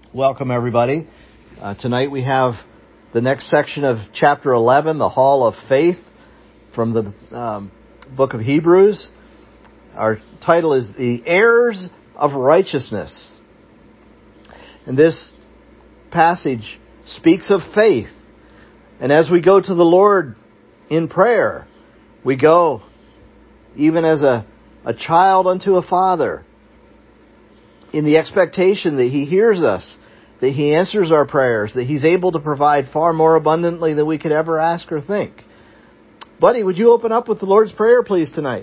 Welcome, everybody. Tonight we have the next section of chapter 11, the Hall of Faith, from the book of Hebrews. Our title is The Heirs of Righteousness. And this passage speaks of faith. And as we go to the Lord in prayer, we go even as a child unto a father, in the expectation that He hears us, that He answers our prayers, that He's able to provide far more abundantly than we could ever ask or think. Buddy, would you open up with the Lord's Prayer, please, tonight?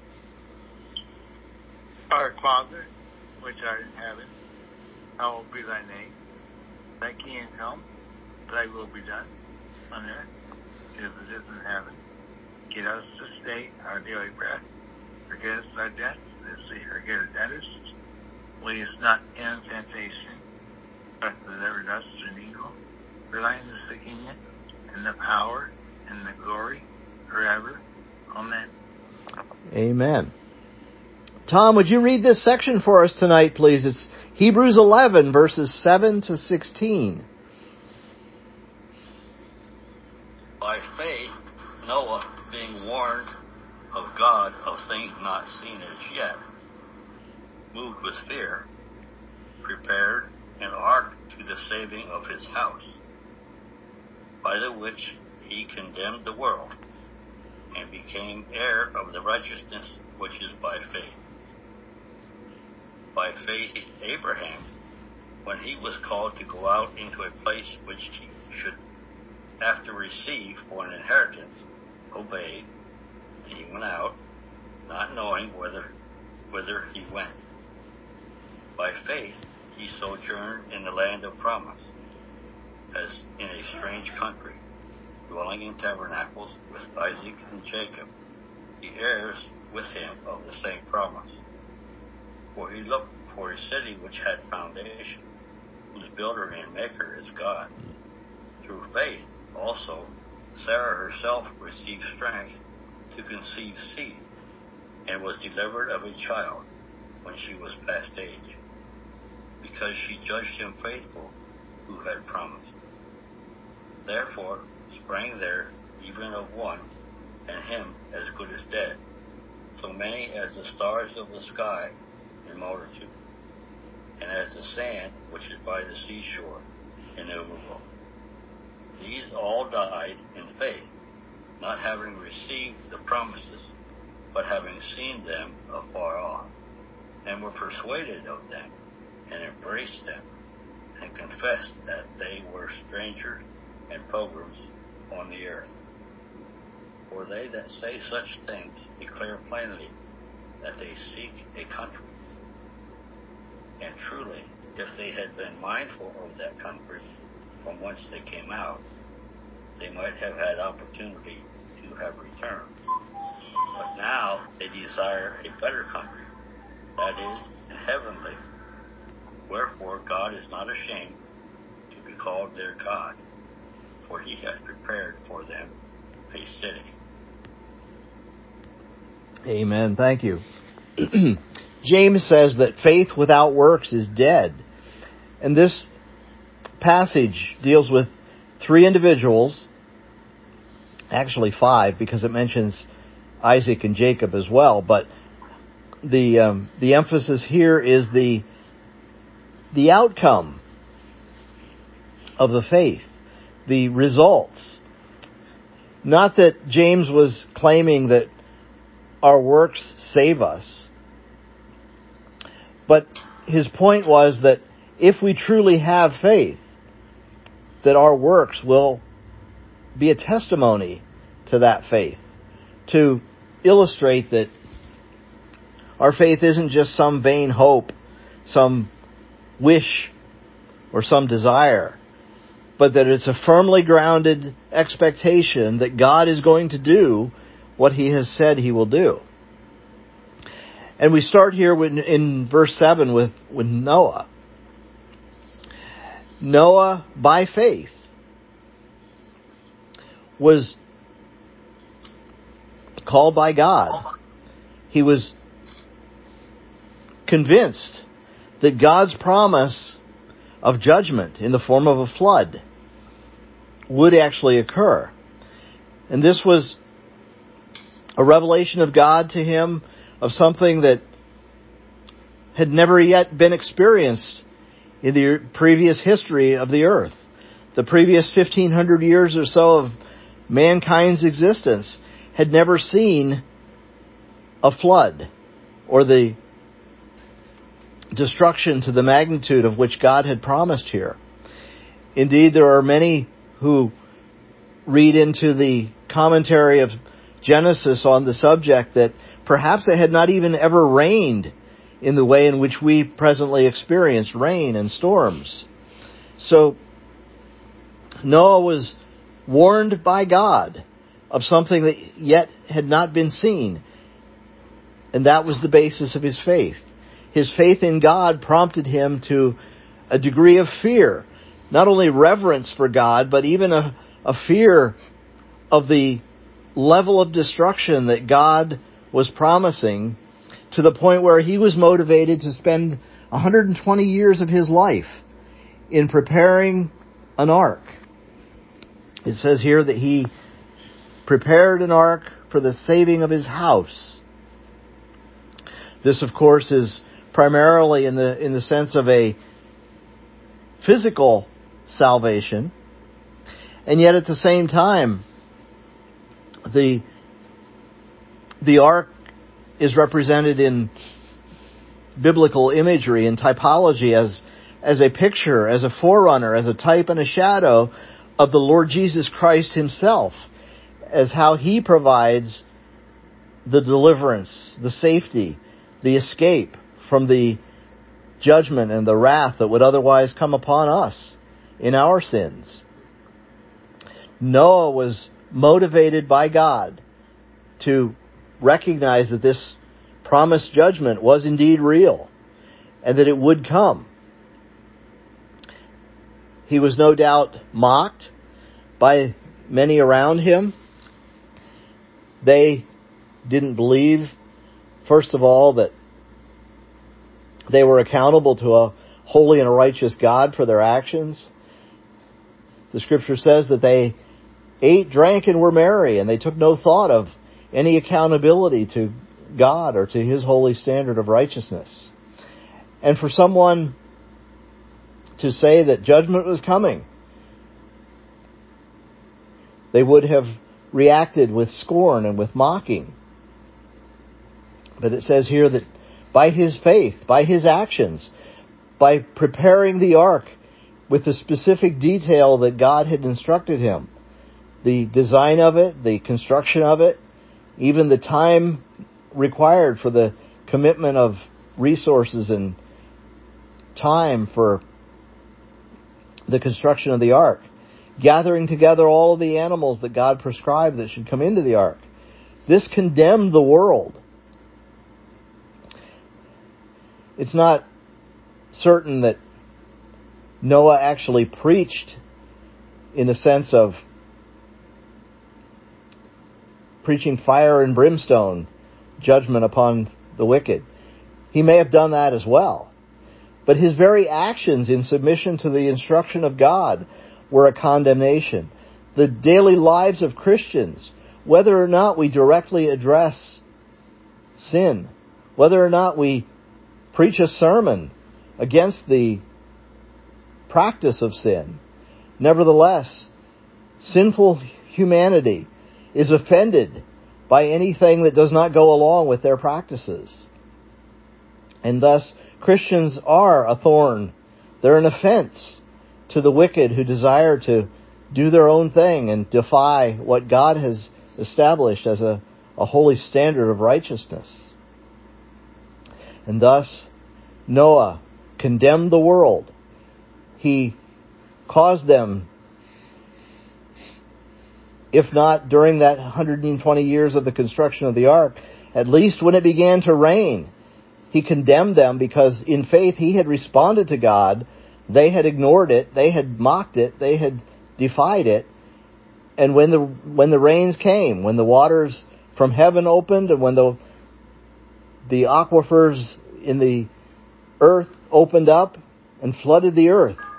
Our Father, which art in heaven, hallowed be thy name. Thy kingdom come, thy will be done, on earth as it is in heaven. Give us this day our daily bread. Forgive us our debts, as we forgive our debtors. Lead us not into temptation, but deliver us from evil. For thine is the kingdom, and the power, and the glory, forever. Amen. Amen. Tom, would you read this section for us tonight, please? It's Hebrews 11, verses 7 to 16. By faith, Noah, being warned of God of things not seen as yet, moved with fear, prepared an ark to the saving of his house, by the which he condemned the world, and became heir of the righteousness which is by faith. By faith Abraham, when he was called to go out into a place which he should after receive for an inheritance, obeyed, and he went out, not knowing whither he went. By faith he sojourned in the land of promise, as in a strange country, dwelling in tabernacles with Isaac and Jacob, the heirs with him of the same promise. For he looked for a city which had foundation, whose builder and maker is God. Through faith also Sarah herself received strength to conceive seed, and was delivered of a child when she was past age, because she judged him faithful who had promised. Therefore sprang there even of one, and him as good as dead, so many as the stars of the sky in multitude, and as the sand which is by the seashore innumerable. These all died in faith, not having received the promises, but having seen them afar off, and were persuaded of them, and embraced them, and confessed that they were strangers and pilgrims on the earth. For they that say such things declare plainly that they seek a country. And truly, if they had been mindful of that country from whence they came out, they might have had opportunity to have returned. But now they desire a better country, that is, a heavenly. Wherefore God is not ashamed to be called their God, for he has prepared for them a city. Amen. Thank you. James says that faith without works is dead. And this passage deals with three individuals, actually five, because it mentions Isaac and Jacob as well. But the emphasis here is the outcome of the faith, the results. Not that James was claiming that our works save us, but his point was that if we truly have faith, that our works will be a testimony to that faith, to illustrate that our faith isn't just some vain hope, some wish, or some desire, but that it's a firmly grounded expectation that God is going to do what He has said He will do. And we start here in verse 7 with Noah. Noah, by faith, was called by God. He was convinced that God's promise of judgment in the form of a flood would actually occur. And this was a revelation of God to him of something that had never yet been experienced in the previous history of the earth. The previous 1,500 years or so of mankind's existence had never seen a flood or the destruction to the magnitude of which God had promised here. Indeed, there are many who read into the commentary of Genesis on the subject that perhaps it had not even ever rained in the way in which we presently experience rain and storms. So Noah was warned by God of something that yet had not been seen, and that was the basis of his faith. His faith in God prompted him to a degree of fear, not only reverence for God, but even a fear of the level of destruction that God was promising, to the point where he was motivated to spend 120 years of his life in preparing an ark. It says here that he prepared an ark for the saving of his house. This, of course, is primarily in the sense of a physical salvation, and yet at the same time, the ark is represented in biblical imagery and typology as a picture, as a forerunner, as a type and a shadow of the Lord Jesus Christ himself, as how he provides the deliverance, the safety, the escape from the judgment and the wrath that would otherwise come upon us in our sins. Noah was motivated by God to recognize that this promised judgment was indeed real and that it would come. He was no doubt mocked by many around him. They didn't believe, first of all, that they were accountable to a holy and a righteous God for their actions. The Scripture says that they ate, drank, and were merry, and they took no thought of any accountability to God or to his holy standard of righteousness. And for someone to say that judgment was coming, they would have reacted with scorn and with mocking. But it says here that by his faith, by his actions, by preparing the ark with the specific detail that God had instructed him, the design of it, the construction of it, even the time required for the commitment of resources and time for the construction of the ark, gathering together all of the animals that God prescribed that should come into the ark. This condemned the world. It's not certain that Noah actually preached in a sense of preaching fire and brimstone judgment upon the wicked. He may have done that as well. But his very actions in submission to the instruction of God were a condemnation. The daily lives of Christians, whether or not we directly address sin, whether or not we preach a sermon against the practice of sin, nevertheless, sinful humanity is offended by anything that does not go along with their practices. And thus, Christians are a thorn. They're an offense to the wicked who desire to do their own thing and defy what God has established as a holy standard of righteousness. And thus, Noah condemned the world. He caused them, if not during that 120 years of the construction of the ark, at least when it began to rain, he condemned them because in faith he had responded to God. They had ignored it. They had mocked it. They had defied it. And when the rains came, when the waters from heaven opened, and when the aquifers in the earth opened up and flooded the earth,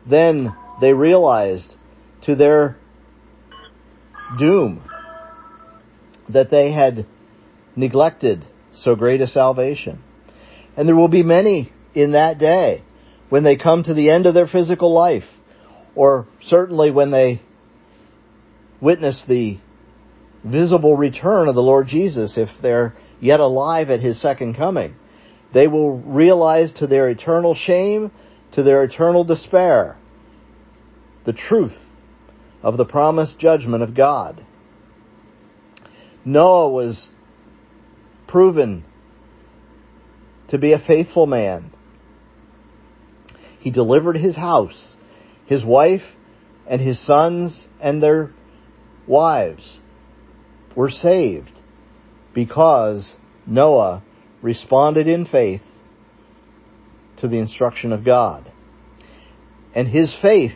then they realized to their doom that they had neglected so great a salvation. And there will be many in that day when they come to the end of their physical life, or certainly when they witness the visible return of the Lord Jesus, if they're yet alive at His second coming. They will realize to their eternal shame, to their eternal despair, the truth of the promised judgment of God. Noah was proven to be a faithful man. He delivered his house, his wife, and his sons and their wives were saved because Noah responded in faith to the instruction of God. And his faith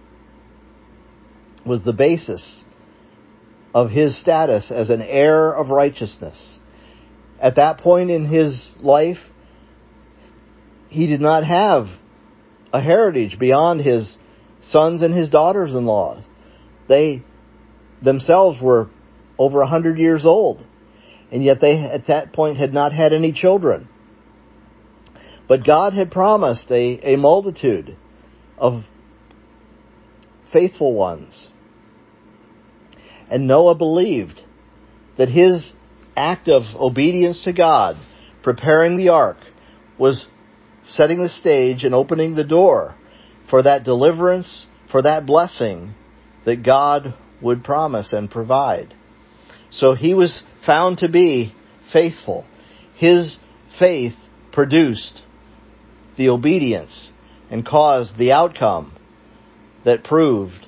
was the basis of his status as an heir of righteousness. At that point in his life, he did not have a heritage beyond his sons and his daughters-in-law. They themselves were over 100 years old, and yet they at that point had not had any children. But God had promised a multitude of faithful ones. And Noah believed that his act of obedience to God, preparing the ark, was setting the stage and opening the door for that deliverance, for that blessing that God would promise and provide. So he was found to be faithful. His faith produced the obedience and caused the outcome that proved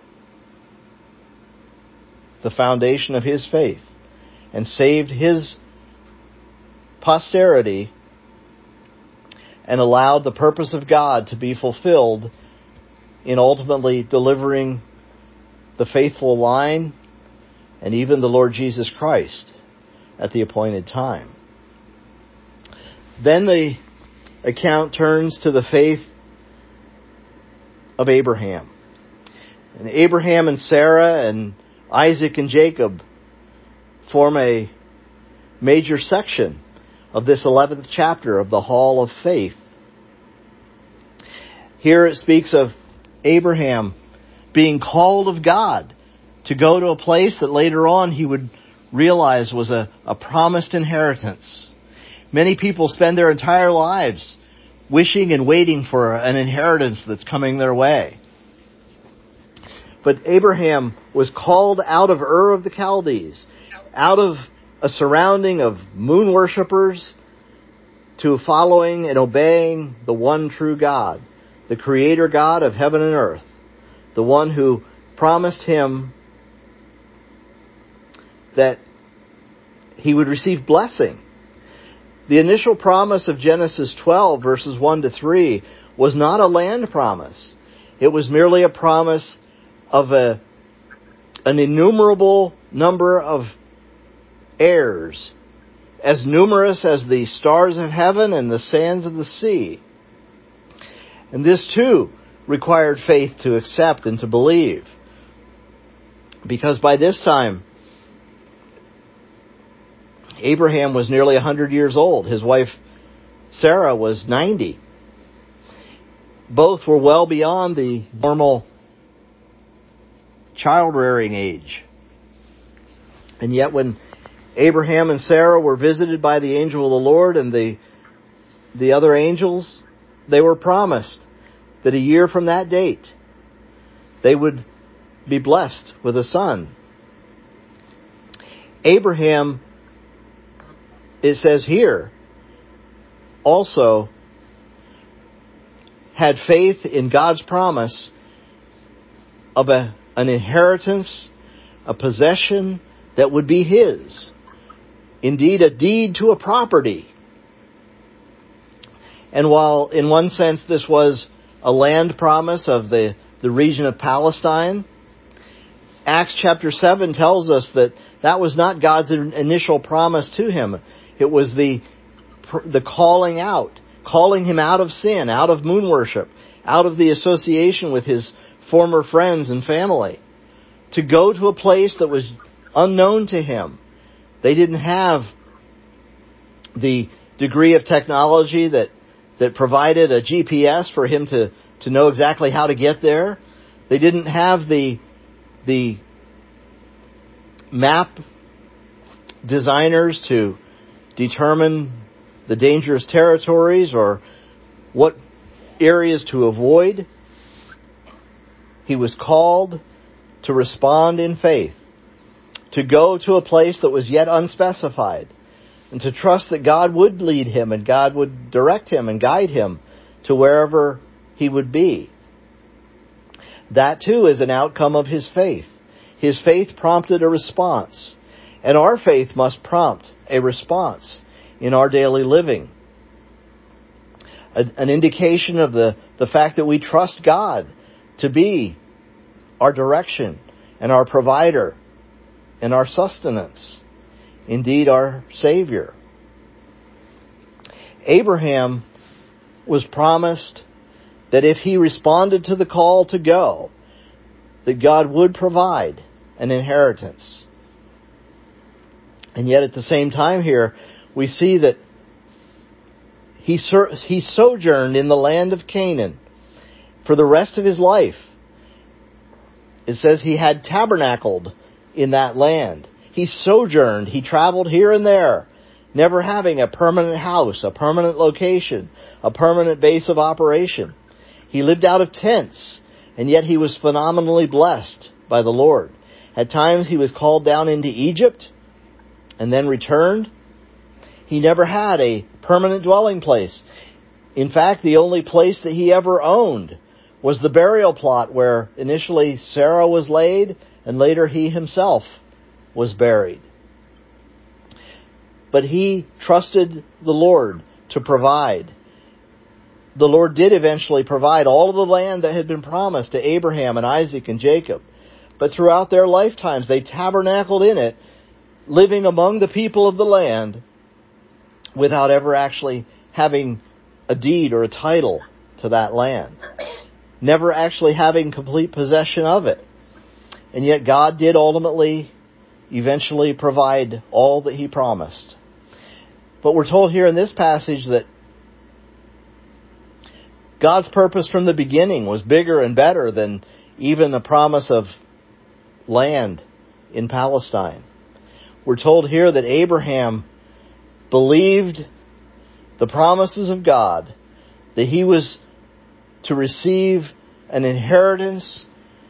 the foundation of his faith and saved his posterity and allowed the purpose of God to be fulfilled in ultimately delivering the faithful line and even the Lord Jesus Christ at the appointed time. Then the account turns to the faith of Abraham. And Abraham and Sarah and Isaac and Jacob form a major section of this 11th chapter of the Hall of Faith. Here it speaks of Abraham being called of God to go to a place that later on he would realize was a promised inheritance. Many people spend their entire lives wishing and waiting for an inheritance that's coming their way. But Abraham was called out of Ur of the Chaldees, out of a surrounding of moon worshippers, to following and obeying the one true God, the Creator God of heaven and earth, the one who promised him that he would receive blessing. The initial promise of Genesis 12, verses 1 to 3, was not a land promise. It was merely a promise of an innumerable number of heirs, as numerous as the stars of heaven and the sands of the sea. And this too required faith to accept and to believe. Because by this time, Abraham was nearly 100 years old. His wife Sarah was 90. Both were well beyond the normal child-rearing age. And yet when Abraham and Sarah were visited by the angel of the Lord and the other angels, they were promised that a year from that date they would be blessed with a son. Abraham, it says here, also had faith in God's promise of an inheritance, a possession that would be his. Indeed, a deed to a property. And while in one sense this was a land promise of the region of Palestine, Acts chapter 7 tells us that that was not God's initial promise to him. It was the calling him out of sin, out of moon worship, out of the association with his former friends and family, to go to a place that was unknown to him. They didn't have the degree of technology that provided a GPS for him to know exactly how to get there. They didn't have the map designers to determine the dangerous territories or what areas to avoid. He was called to respond in faith, to go to a place that was yet unspecified, and to trust that God would lead him and God would direct him and guide him to wherever he would be. That too is an outcome of his faith. His faith prompted a response, and our faith must prompt a response in our daily living. An indication of the fact that we trust God to be our direction and our provider and our sustenance, indeed our Savior. Abraham was promised that if he responded to the call to go, that God would provide an inheritance. And yet at the same time here, we see that he sojourned in the land of Canaan for the rest of his life. It says he had tabernacled in that land. He sojourned, he traveled here and there, never having a permanent house, a permanent location, a permanent base of operation. He lived out of tents, and yet he was phenomenally blessed by the Lord. At times he was called down into Egypt and then returned. He never had a permanent dwelling place. In fact, the only place that he ever owned was the burial plot where initially Sarah was laid and later he himself was buried. But he trusted the Lord to provide. The Lord did eventually provide all of the land that had been promised to Abraham and Isaac and Jacob. But throughout their lifetimes, they tabernacled in it, living among the people of the land without ever actually having a deed or a title to that land. Never actually having complete possession of it. And yet God did ultimately, eventually provide all that He promised. But we're told here in this passage that God's purpose from the beginning was bigger and better than even the promise of land in Palestine. We're told here that Abraham believed the promises of God, that he was to receive an inheritance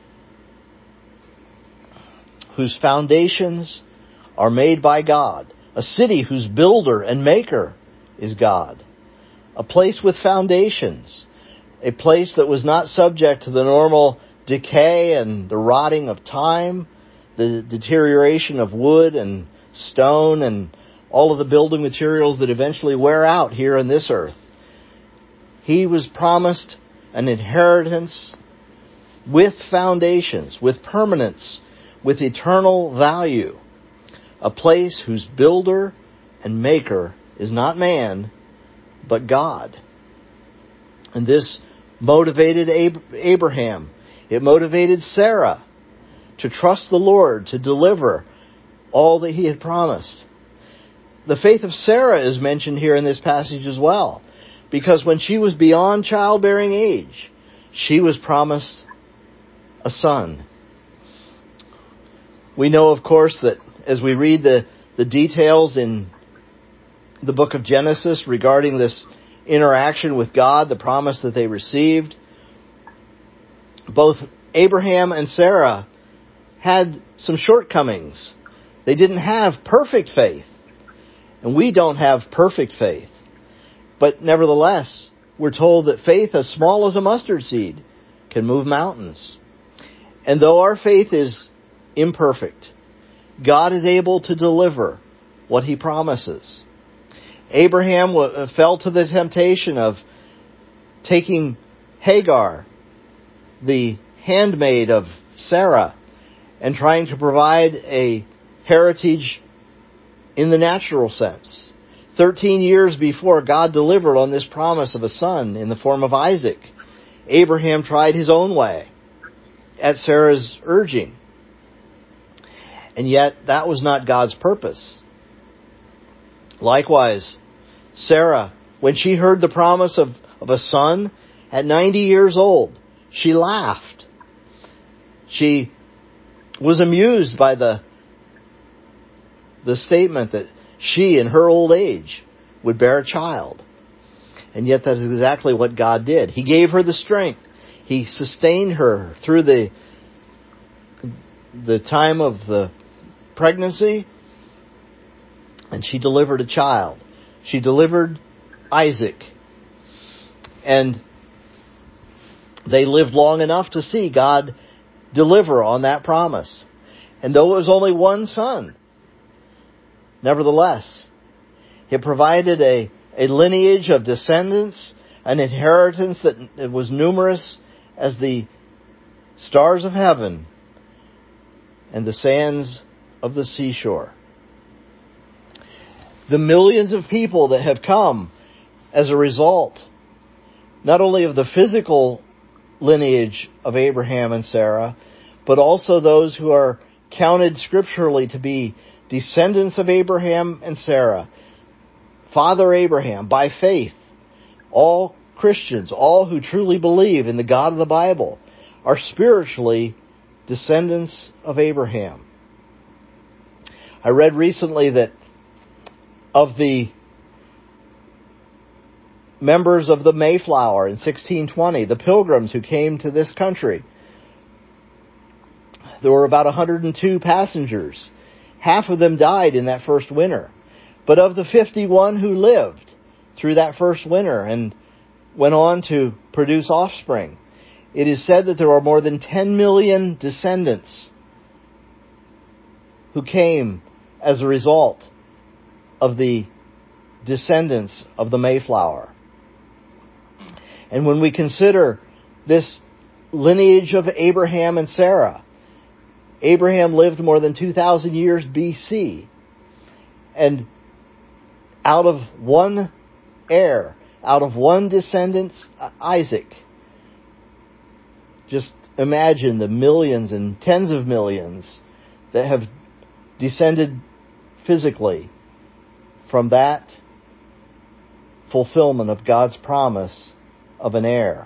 whose foundations are made by God, a city whose builder and maker is God, a place with foundations, a place that was not subject to the normal decay and the rotting of time, the deterioration of wood and stone and all of the building materials that eventually wear out here on this earth. He was promised an inheritance with foundations, with permanence, with eternal value. A place whose builder and maker is not man, but God. And this motivated Abraham. It motivated Sarah to trust the Lord to deliver all that He had promised. The faith of Sarah is mentioned here in this passage as well, because when she was beyond childbearing age, she was promised a son. We know, of course, that as we read the details in the book of Genesis regarding this interaction with God, the promise that they received, both Abraham and Sarah had some shortcomings. They didn't have perfect faith, and we don't have perfect faith. But nevertheless, we're told that faith as small as a mustard seed can move mountains. And though our faith is imperfect, God is able to deliver what He promises. Abraham fell to the temptation of taking Hagar, the handmaid of Sarah, and trying to provide a heritage in the natural sense. 13 years before God delivered on this promise of a son in the form of Isaac, Abraham tried his own way at Sarah's urging. And yet, that was not God's purpose. Likewise, Sarah, when she heard the promise of a son at 90 years old, she laughed. She was amused by the statement that she, in her old age, would bear a child. And yet that is exactly what God did. He gave her the strength. He sustained her through the time of the pregnancy, and she delivered a child. She delivered Isaac. And they lived long enough to see God deliver on that promise. And though it was only one son, nevertheless, it provided a lineage of descendants, an inheritance that was numerous as the stars of heaven and the sands of the seashore. The millions of people that have come as a result, not only of the physical lineage of Abraham and Sarah, but also those who are counted scripturally to be descendants of Abraham and Sarah. Father Abraham, by faith, all Christians, all who truly believe in the God of the Bible, are spiritually descendants of Abraham. I read recently that of the members of the Mayflower in 1620, the Pilgrims who came to this country, there were about 102 passengers. Half of them died in that first winter. But of the 51 who lived through that first winter and went on to produce offspring, it is said that there are more than 10 million descendants who came as a result of the descendants of the Mayflower. And when we consider this lineage of Abraham and Sarah, Abraham lived more than 2,000 years BC. And out of one heir, out of one descendant, Isaac, just imagine the millions and tens of millions that have descended physically from that fulfillment of God's promise of an heir.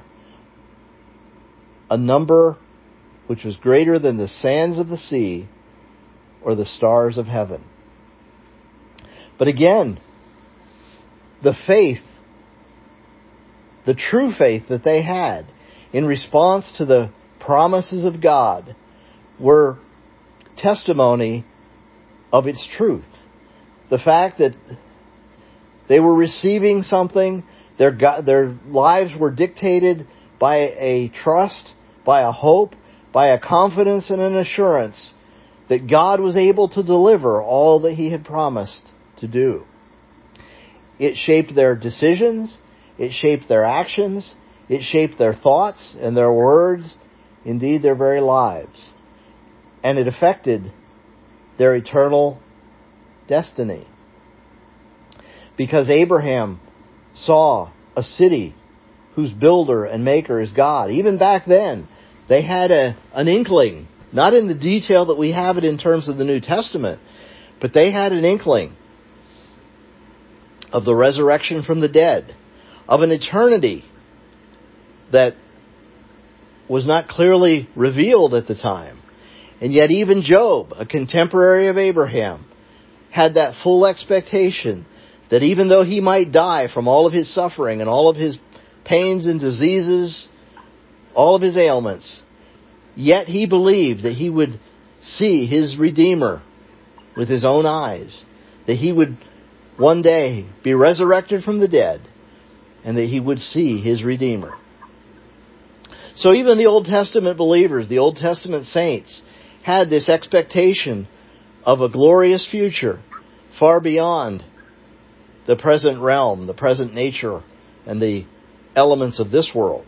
A number which was greater than the sands of the sea or the stars of heaven. But again, the faith, the true faith that they had in response to the promises of God were testimony of its truth. The fact that they were receiving something, their lives were dictated by a trust, by a hope, by a confidence and an assurance that God was able to deliver all that He had promised to do. It shaped their decisions, it shaped their actions, it shaped their thoughts and their words, indeed their very lives. And it affected their eternal destiny. Because Abraham saw a city whose builder and maker is God. Even back then, they had an inkling, not in the detail that we have it in terms of the New Testament, but they had an inkling of the resurrection from the dead, of an eternity that was not clearly revealed at the time. And yet even Job, a contemporary of Abraham, had that full expectation that even though he might die from all of his suffering and all of his pains and diseases, all of his ailments, yet he believed that he would see his Redeemer with his own eyes, that he would one day be resurrected from the dead, and that he would see his Redeemer. So even the Old Testament believers, the Old Testament saints, had this expectation of a glorious future far beyond the present realm, the present nature, and the elements of this world.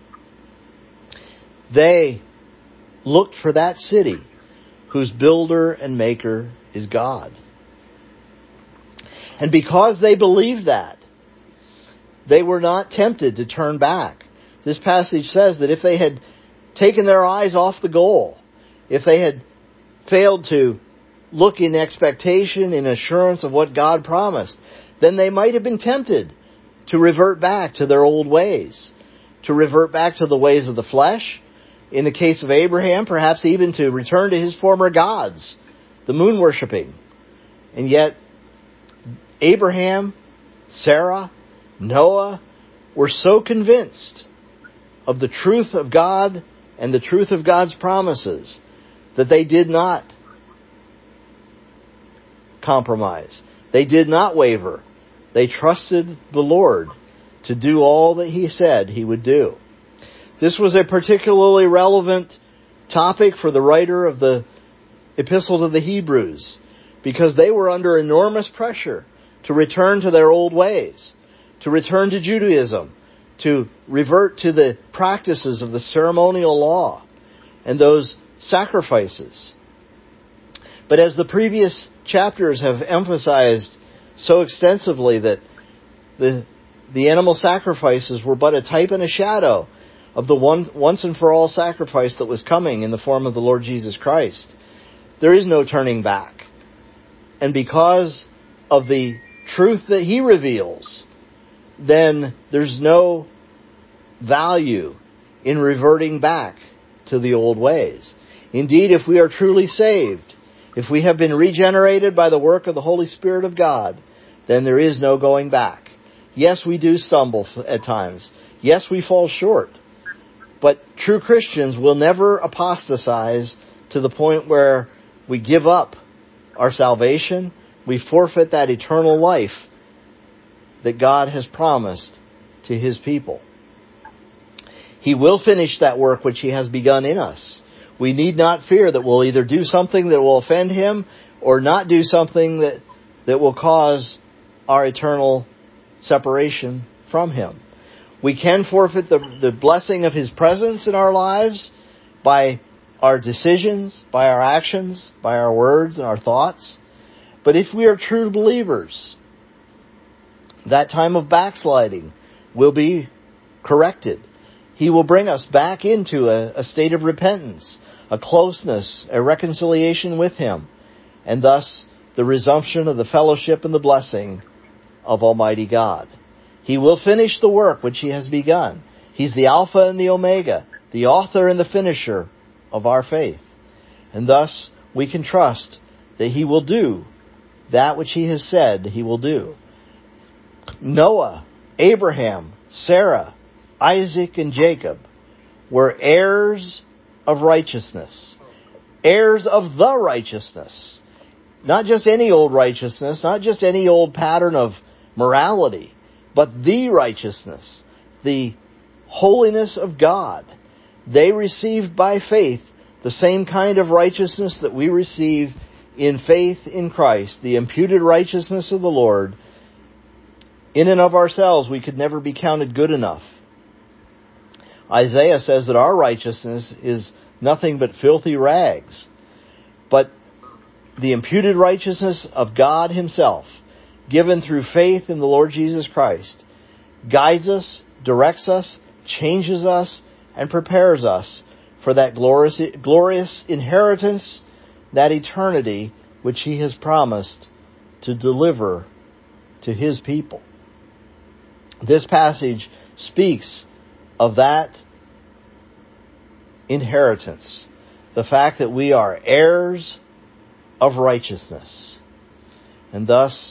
They looked for that city whose builder and maker is God. And because they believed that, they were not tempted to turn back. this passage says that if they had taken their eyes off the goal, if they had failed to look in expectation, in assurance of what God promised, then they might have been tempted to revert back to their old ways, to revert back to the ways of the flesh. In the case of Abraham, perhaps even to return to his former gods, the moon worshipping. And yet, Abraham, Sarah, Noah were so convinced of the truth of God and the truth of God's promises that they did not compromise. They did not waver. They trusted the Lord to do all that He said He would do. This was a particularly relevant topic for the writer of the Epistle to the Hebrews, because they were under enormous pressure to return to their old ways, to return to Judaism, to revert to the practices of the ceremonial law and those sacrifices. But as the previous chapters have emphasized so extensively, that the animal sacrifices were but a type and a shadow of the once and for all sacrifice that was coming in the form of the Lord Jesus Christ. There is no turning back. And because of the truth that He reveals, then there's no value in reverting back to the old ways. Indeed, if we are truly saved, if we have been regenerated by the work of the Holy Spirit of God, then there is no going back. Yes, we do stumble at times. Yes, we fall short. But true Christians will never apostatize to the point where we give up our salvation. We forfeit that eternal life that God has promised to His people. He will finish that work which He has begun in us. We need not fear that we'll either do something that will offend Him or not do something that will cause our eternal separation from Him. We can forfeit the blessing of His presence in our lives by our decisions, by our actions, by our words and our thoughts. But if we are true believers, that time of backsliding will be corrected. He will bring us back into a state of repentance, a closeness, a reconciliation with Him, and thus the resumption of the fellowship and the blessing of Almighty God. He will finish the work which He has begun. He's the Alpha and the Omega, the author and the finisher of our faith. And thus we can trust that He will do that which He has said He will do. Noah, Abraham, Sarah, Isaac, and Jacob were heirs of righteousness. Heirs of the righteousness. Not just any old righteousness, not just any old pattern of morality, but the righteousness, the holiness of God. They received by faith the same kind of righteousness that we receive in faith in Christ, the imputed righteousness of the Lord. In and of ourselves, we could never be counted good enough. Isaiah says that our righteousness is nothing but filthy rags. But the imputed righteousness of God Himself, given through faith in the Lord Jesus Christ, guides us, directs us, changes us, and prepares us for that glorious inheritance, that eternity which He has promised to deliver to His people. This passage speaks of that inheritance, the fact that we are heirs of righteousness. And thus,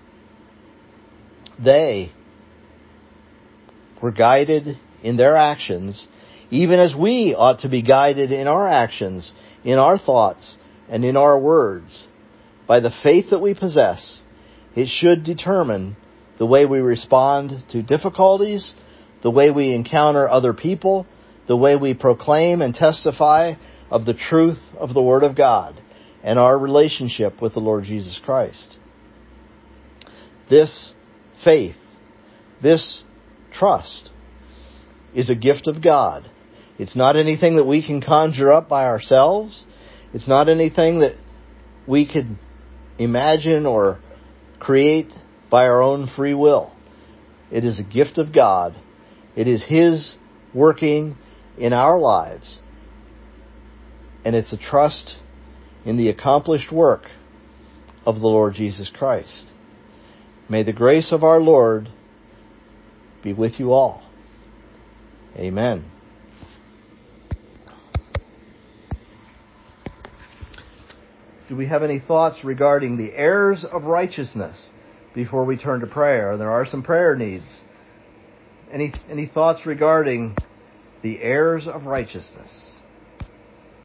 they were guided in their actions, even as we ought to be guided in our actions, in our thoughts, and in our words. By the faith that we possess, it should determine the way we respond to difficulties, the way we encounter other people, the way we proclaim and testify of the truth of the Word of God and our relationship with the Lord Jesus Christ. This faith, this trust, is a gift of God. It's not anything that we can conjure up by ourselves. It's not anything that we could imagine or create by our own free will. It is a gift of God. It is His working in our lives. And it's a trust in the accomplished work of the Lord Jesus Christ. May the grace of our Lord be with you all. Amen. Do we have any thoughts regarding the heirs of righteousness before we turn to prayer? There are some prayer needs. Any thoughts regarding the heirs of righteousness?